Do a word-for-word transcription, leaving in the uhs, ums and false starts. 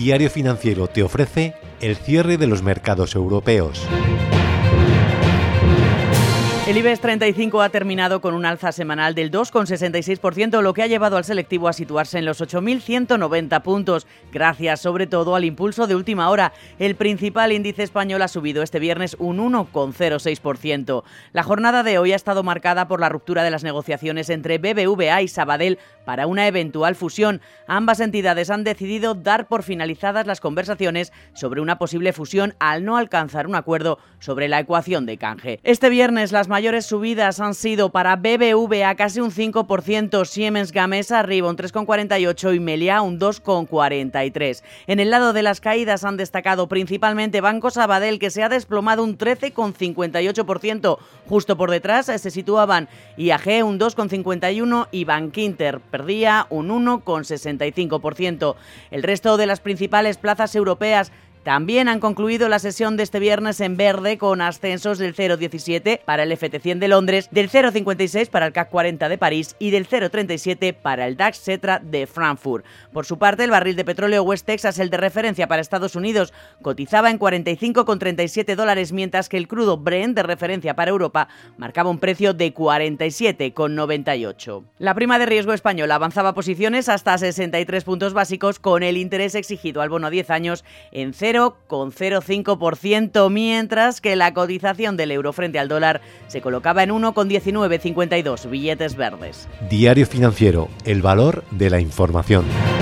Diario Financiero te ofrece el cierre de los mercados europeos. El IBEX treinta y cinco ha terminado con un alza semanal del dos coma sesenta y seis por ciento, lo que ha llevado al selectivo a situarse en los ocho mil ciento noventa puntos, gracias sobre todo al impulso de última hora. El principal índice español ha subido este viernes un uno coma cero seis por ciento. La jornada de hoy ha estado marcada por la ruptura de las negociaciones entre B B V A y Sabadell para una eventual fusión. Ambas entidades han decidido dar por finalizadas las conversaciones sobre una posible fusión al no alcanzar un acuerdo sobre la ecuación de canje. Este viernes las mayores subidas han sido para B B V A casi un cinco por ciento, Siemens Gamesa arriba un tres coma cuarenta y ocho por ciento y Meliá un dos coma cuarenta y tres por ciento. En el lado de las caídas han destacado principalmente Banco Sabadell, que se ha desplomado un trece coma cincuenta y ocho por ciento. Justo por detrás se situaban I A G un dos coma cincuenta y uno por ciento y Bankinter perdía un uno coma sesenta y cinco por ciento. El resto de las principales plazas europeas también han concluido la sesión de este viernes en verde, con ascensos del cero coma diecisiete para el F T cien de Londres, del cero coma cincuenta y seis para el C A C cuarenta de París y del cero coma treinta y siete para el DAX Xetra de Frankfurt. Por su parte, el barril de petróleo West Texas, el de referencia para Estados Unidos, cotizaba en cuarenta y cinco coma treinta y siete dólares, mientras que el crudo Brent, de referencia para Europa, marcaba un precio de cuarenta y siete coma noventa y ocho. La prima de riesgo española avanzaba posiciones hasta sesenta y tres puntos básicos, con el interés exigido al bono a diez años en cero coma cero cinco por ciento, mientras que la cotización del euro frente al dólar se colocaba en uno coma diecinueve cincuenta y dos, billetes verdes. Diario Financiero, el valor de la información.